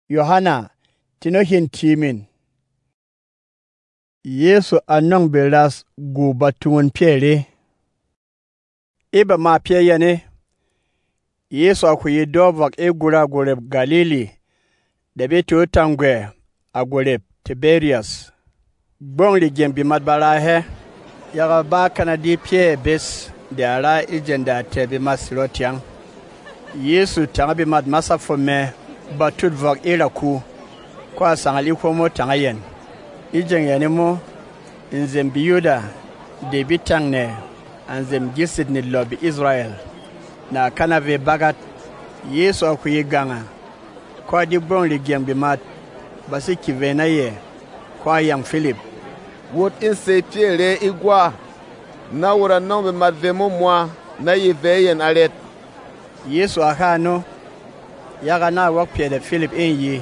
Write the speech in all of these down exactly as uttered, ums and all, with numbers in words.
Yohana tino hin timin. Yesu anong beras gu batuun pere. Iba ma peye ne. Yesu akuyi dovak e gura gureb Galili. Debe tu tangwe a gureb Tiberias. Bon li gembi madbara he. Yaga ba kanadi pye bes de ara ijenda tebi masirotiang. Yesu tangabi mad masa fome batud vak iraku. Kwa sangali komo tangayen. Ijeng yanimo nzem biyuda debi tangne anzem gisid ni lobi Israel. Na kanave bagat Yesu akuyi ganga. Kwa di bon li gembi mat basi kivena ye. Kwa yang Philip. Wot inse piere igwa. Na wura nombe madvemo mwa na yiveyen alet. Yesu akano. Yaga na wak piede Philip inyi.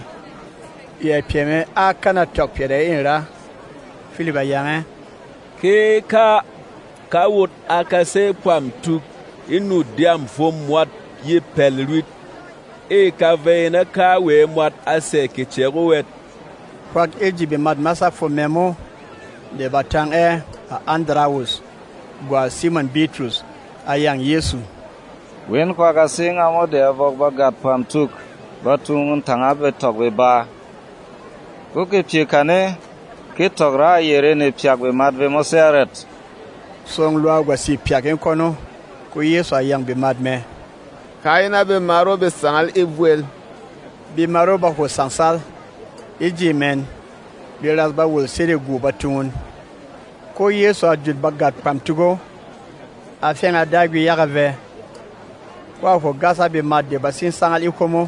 Ye pieme akana tok piede inra. Philip ayange. Ke ka ka wot akase pam tuk inu diam fom mwat ye pelruit. E ka vena ka we mwat ase kichego wet. Kwak ejibe mad masa fo memo. De batang e a Andraus. Gwa Simon Bitrus ayang Yesu. Wen kwa kasing amo de avok bagat pam tuk. Batung tangabe tokwe ba. Kuke piekane. Ke togra yere ne piakwe madve moseret. Song lua gwa si piaken kono. Ku Yesu ayang be madme. Kaina be maro be sangal ibwel. Bi maro ba ho sansal. Iji men. Bi rasba wul sere gu batun. Ko Yesu ajud bagat pam tugo. Afeng adagwi yagave. Kwa ho gasa be madde basin sangal ikomo.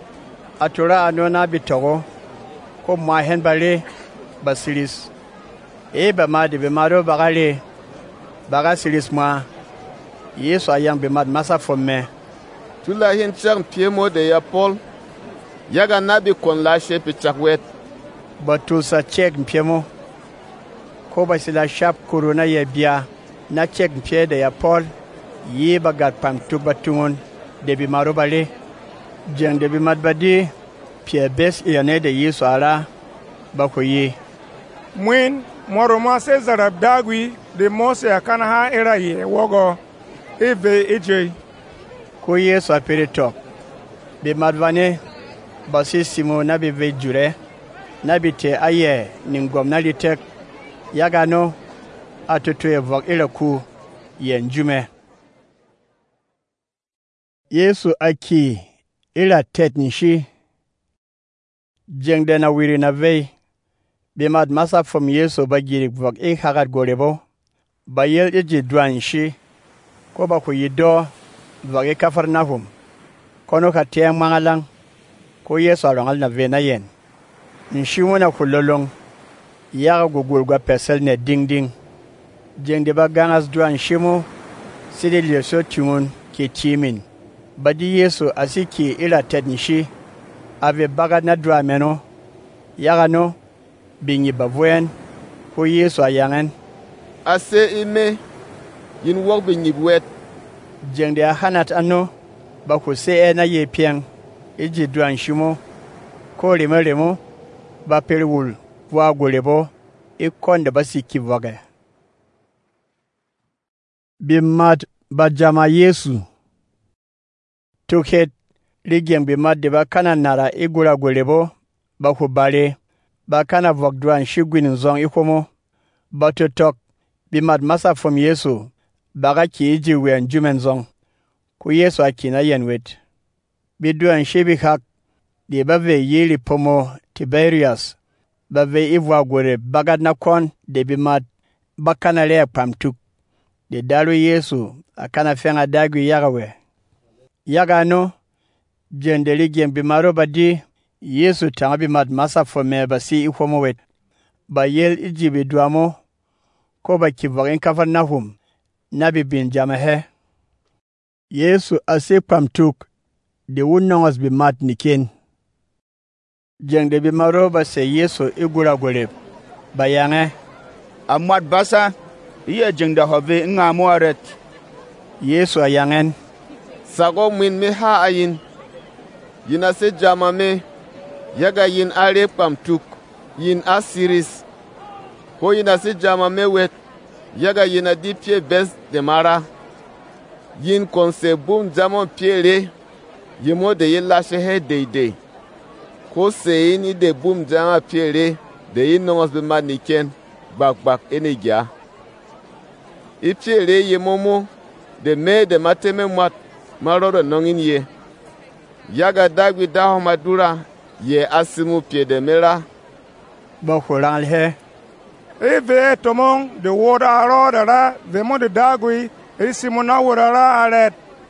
Atura anona bitogo. Ko mwa hen bale. Basilis. Eba madi be maro bagale. Bagasilis mwa. Yesu ayang be mad masa fome. Tula hin chang piemo de ya Paul. Yaga nabi kon lashe pi chakwet. Batul sa chek piemo. Ko basila shap kuruna ye bia. Na chek pie de ya Paul. Ye bagat pam tuk batungon. Debi maro bale. Jeng debi mad badi. Pie bes yane de Yesu ala. Bako ye. Mwen moroma se zarab dagwi de Mose akana ha era ye wogo eve eje. Ko Yesu apere tok. Be madvane basi simo na be vejure. Na bite aye ningom na litek. Yagano atutuye vok ilaku yenjume. Yesu aki ila tet nishi. Jengde na wiri na vei. Bimad masa fom Yesu ba girik vok e hagat gorebo. Ba yel eji dwan shi. Ko ba ku yido vok e Kafarnahum. Kono ka tiyang mangalang. Ko Yesu alongal na vena yen. Nshimu na kulolong. Yaga gugul gwa pesel ne ding ding. Jeng de ba gangas dwan shimu. Sidi liyeso tungun ki timin. Badi Yesu asiki ila ted nishi. Ave bagat na dwa meno. Yaga no. Bingi bavwen. Ko Yesu ayangen. Ase ime. Yin wak bingi bwet. Jeng de ahanat ano. Bako se e na ye piang. Eji dwan shimo. Ko remo remo. Ba periwul. Wa golebo. E konde basi kivwage. Bimad bajama Yesu. Tukhet. Ligyen bimad de ba kanan nara e gula golebo. Bako bale. Bakana vok dwan shigwin nzong ikomo. Batotok. Bimad masa fom Yesu. Baga ki iji wen jumen zong. Ku Yesu akina yenwet. Bidwan shibi hak. Di bave yili pomo Tiberias. Bave ivwa gore bagad na kon. De bimad. Bakana lea pamtuk. De dalu Yesu. Akana fenga dagwi yagawe. Yagano. Jendeli gyen bimaro badi. Yesu tangabi mad masa fome basi ikomo wet. Ba yel ijibi duamo. Ko ba kivwagin Kafarnahum. Nabi bin jamahe. Yesu ase pamtuk. De wunongos bi mat niken. Jeng de bi maro basi Yesu igura goleb. Ba yange. Amwad basa. Iye jeng da hove nga muaret. Yesu ayangen. Sago min me ha ayin. Yina se jamame. yaga yin are pamtuk, yin a siris. Ko yin a si jama me wet, yaga yin a di pie bes de mara. Yin konse bum jamon pie re, yimo de yin lashe he deide. Ko se yin i de bum jama pie re, de yin nongos be mad niken, bak bak ene gya. I pie re yimo mo, de me de mateme mwat, maroro nongin ye. Yaga dagwi daho madura, ye asimu pie de mera. Ba khurang he. E ve tomong de woda aro dara ve mo de dagwi e simona wora aret.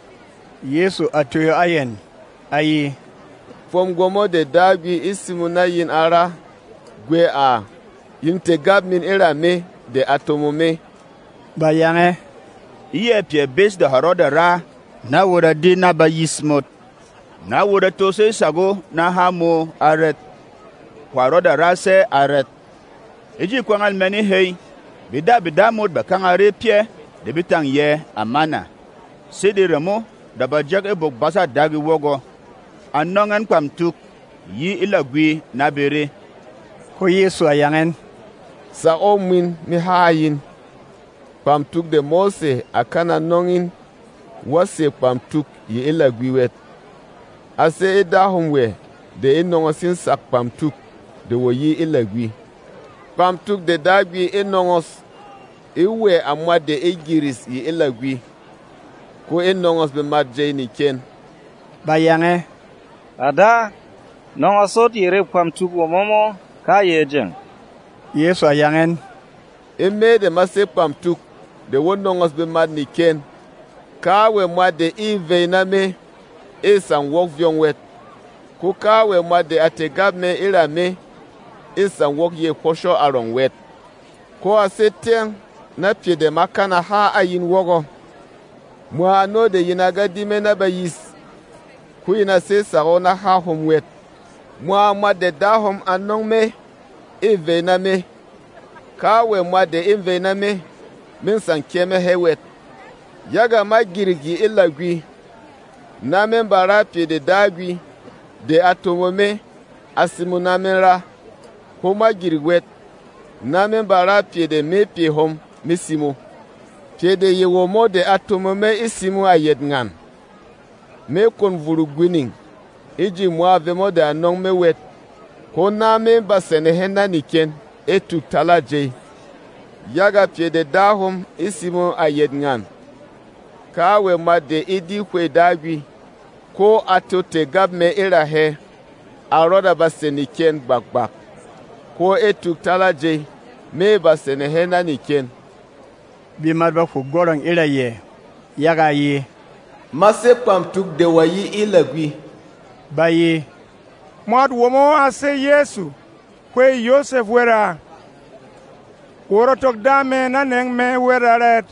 Yesu atuyo ayen ayi. Fom gomo de dagwi isimuna yin ara gwe a yin te gab min era me de atomo me. Ba yange. Iye pie bes de haroda ra na wora di na ba yismot. Na wora tose sago na hamo aret. Haroda ra se aret. Eji kwangal meni hei, bida bida mod ba kangare pie, de bitang ye amana. Sede remo, da ba jag e bok basa dagi wogo. Anongan kwam tuk, yi ilagwi na bere. Ko Yesu ayangen. Sa o min mi hayin. Kwam tuk de Mose akana nongin, wase kwam tuk yi ilagwi wet. Ase e dahum we, de e nongosin sak kwam tuk, de wo yi ilagwi. Kwam tuk de dagwi e nongos, iwe amwa de e giris yi ilagwi. Ko e nongos be madje ni ken. Bayange. Ada, nongasot yere kwam tuk wo momo, ka yejeng. Yesu ayangen. E me de mase kwam tuk, de wo nongos be mad ni ken. Ka we mwa de i veina me, e san wok vyong wet. Ko ka we mwa de ategab me ira me, isan wok ye posho aron wet. Ko ase ten na pie de makana ha ayin wogo. Mwa no de yinaga dime na bayis. Ku yina se saro na ha hom wet. Mwa mwa de dahom anong me, e vena me. Ka we mwa de in vena me, min san keme he wet. Yaga ma girgi ilagwi. Na men bara pie de dagwi, de atomo me, asimu na men ra. Homa girgwet, na men bara pie de me pie hom, misimo. Pie de ye womo de atomo me isimu ayed ngan. Me kon vuru gwining, iji mwa vemo de anong me wet. Ko na men basene hena niken, etuk tala jay. Yaga pie de dahom isimu ayed ngan. Ka we ma de idi kwe dagwi, ko ato te gab me ira he, aroda basene ken bak bak. Ko etuk tala je, me ba sene hena ni ken. Bi madba ku gorong ila ye, yaga ye. Mase kwam tuk de wayi ilagwi. Ba ye. Mwad womo ase Yesu, kwe Yosef wera. Woro tok dame na neng me wera ret.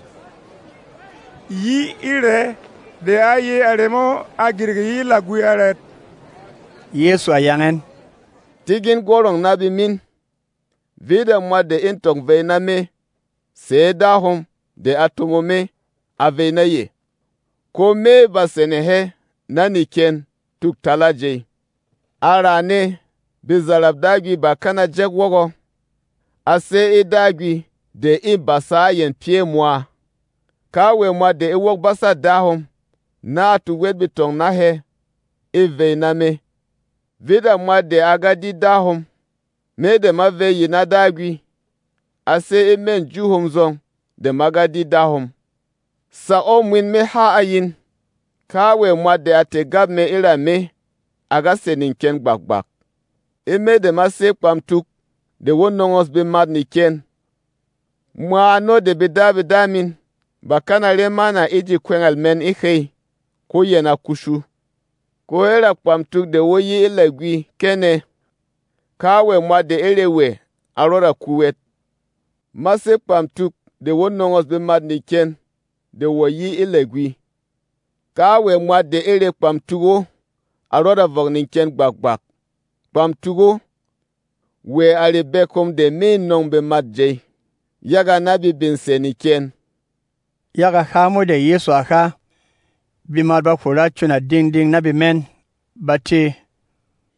Yi ire, de aye aremo agirgi yi lagwi aret. Yesu ayangen. Tigin gorong nabi min. Vida mwa de intok veina me, se dahom de atomo me, a veina ye. Ko me ba sene he, nani ken, tuk tala je. Ara ne, bizarab dagwi ba kana jeg wogo. Ase e dagwi, de in basa yen pie mwa. Kawe mwa de e wok basa dahom, na atu wet bitong na he, e veina me. Vida mwa de agadi dahom, me de ma ve yina dagwi, ase e men juhom zong, de magadi dahom. Sa o mwin me ha ayin, ka we mwa de ate gab me ira me, aga senin ken bak bak. E me de ma se kwam tuk, de won nongos be mad ni ken. Mwa no de bida bida min, bakana remana iji kwengal men ikei, ko yena kushu. Ko era kwam tuk de wo yi ilagwi kene, ka we mwa de erewe arora kuwet. Mase kwam tuk de wo nongos be mad ni ken, de wo yi ilagwi. Ka we mwa de ere kwam tugo, arora vog ni ken bak bak. Kwam tugo, we ale bekom de min nong be mad jay. Yaga nabi bin se ni ken. Yaga hamo de Yesu aka, bi madba kura chuna ding ding nabi men, bati.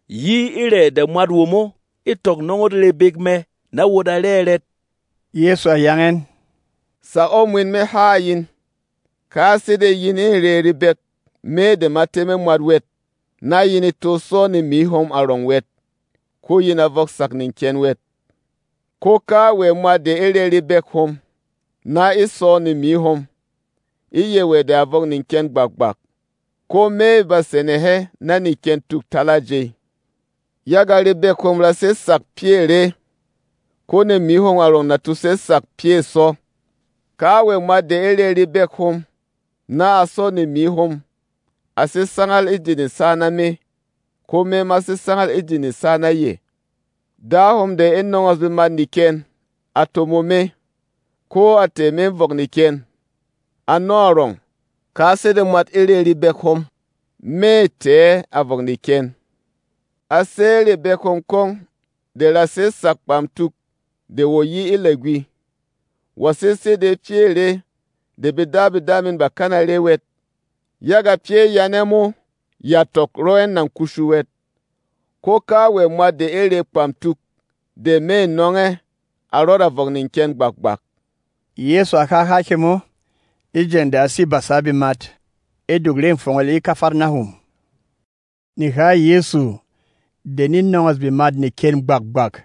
Yi ire da mwad womo, itok nongod le big me, na woda leret. Yesu a yangen. Sa o mwin me ha yin. Ka sede yin in re ribek me de mateme mwad wet. Na yin to so ni mi hom arong wet. Ko yin avok sak nin ken wet. Ko ka we mwad de ere ribek hom. Na iso ni mi hom. Iye we de avok nin ken bak bak. Ko me ba senehe na ni ken tuk talaje. Yaga ribek hom la se sak pie re. Ko ne mi hom arong na tu se sak pie so. Ka we mwad de ere ribek hom. Na aso ni mi hom. Ase sangal ijini sana me. Ko me ma se sangal ijini sana ye. Da hom de en nongos bi mad ni ken. Atomo me. Ko ate me vok ni ken. Anorong. Ka se de mwad ere ribek hom. Me te avok ni ken. Ase ribek hom kong. De la se sak pam tuk. De wo yi ilegwi. Wase se de pie re. De bida bida min bakana re wet. Yaga pie yanemo. Yatok roen nan kushu wet. Ko ka we mwad de ere pam tuk. De me nonge. Arora vok nin ken bak bak. Yesu aka hakemo. Ijende asi basabi mat. Edugle mfongol i Kafarnahum. Ni ha Yesu. Denin nongas bi mat ni ken bak bak.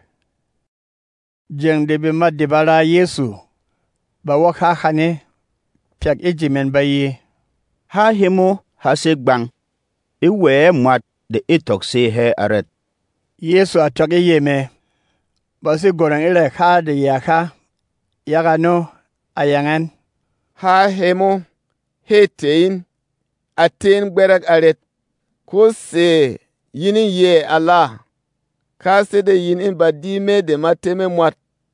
Jeng de bi mat de bala Yesu. Ba wak ha khane. Piak ejimen ba ye. Ha hemo ha se gbang. Iwe mwad de itok se he aret. Yesu atok yeme. Basi gorang ile ka de yaka. Yaga no ayangan. Ha hemo. He tein. Aten gberak aret. Ko se yinin ye Allah. Ka se de yin ba di me de mateme mwad.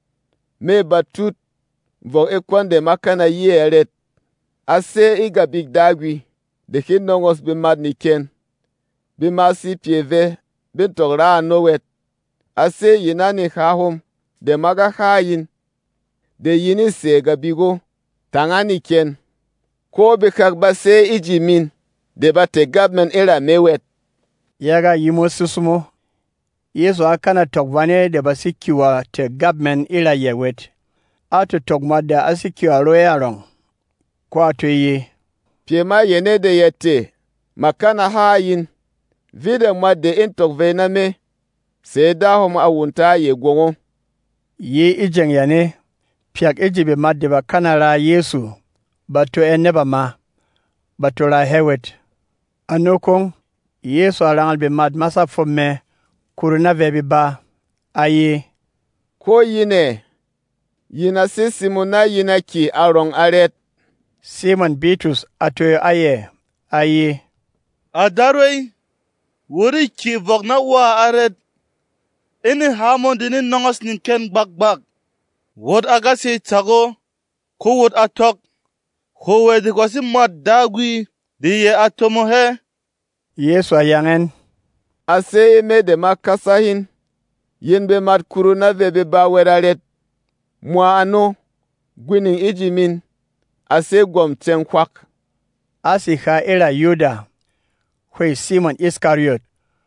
Me batut. Vok ekwan de makana ye aret. Ase iga big dagwi. De kin nongos bi mad ni ken. Bi masi pieve. Bin togra no wet. Ase yinani khahom. De maga khayin. De yini se ga bigo. Tangani ken. Ko bikak ba se ijimin. De ba te gabmen ira mewet. Yaga yimo susumo. Yesu akana tokwane de basikiwa te gabmen ira yewet. Ato tokmada asikiwa roe arong. Kwa tuye. Piema yene de yete. Makana hayin. Vide mwade intok vena me. Seda hom awunta ye gwongo. Ye ijeng yane. Piak ejibe madde ba kanara Yesu. Bato eneba ma. Bato la hewet. Anokong. Yesu arangal be mad masa fome. Kuruna vebi ba. Aye. Ko yine. Yina si Simona yina ki arong aret. Simon Bitrus atoyo aye. Aye. Adarwey. Wuri ki vok na wa aret. Ini hamon dinin nongos nin ken bak bak. Wod agasi tago. Ko wod atok. Ko wedi kwasi mad dagwi. Diye atomo he. Yesu ayangen. Ase me de makasahin. Yin be mad kuruna vebe ba weraret. Mwa ano. Gwinin ijimin. Ase gwam ten kwak. Asika ila Yuda. Kwe Simon Iskariot.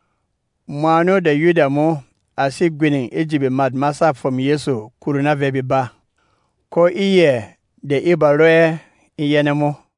Mwano da Yuda mo. Asi gwinin ijibe mad masa from Yesu kuruna vebi ba. Ko iye de iba roe iyenemo.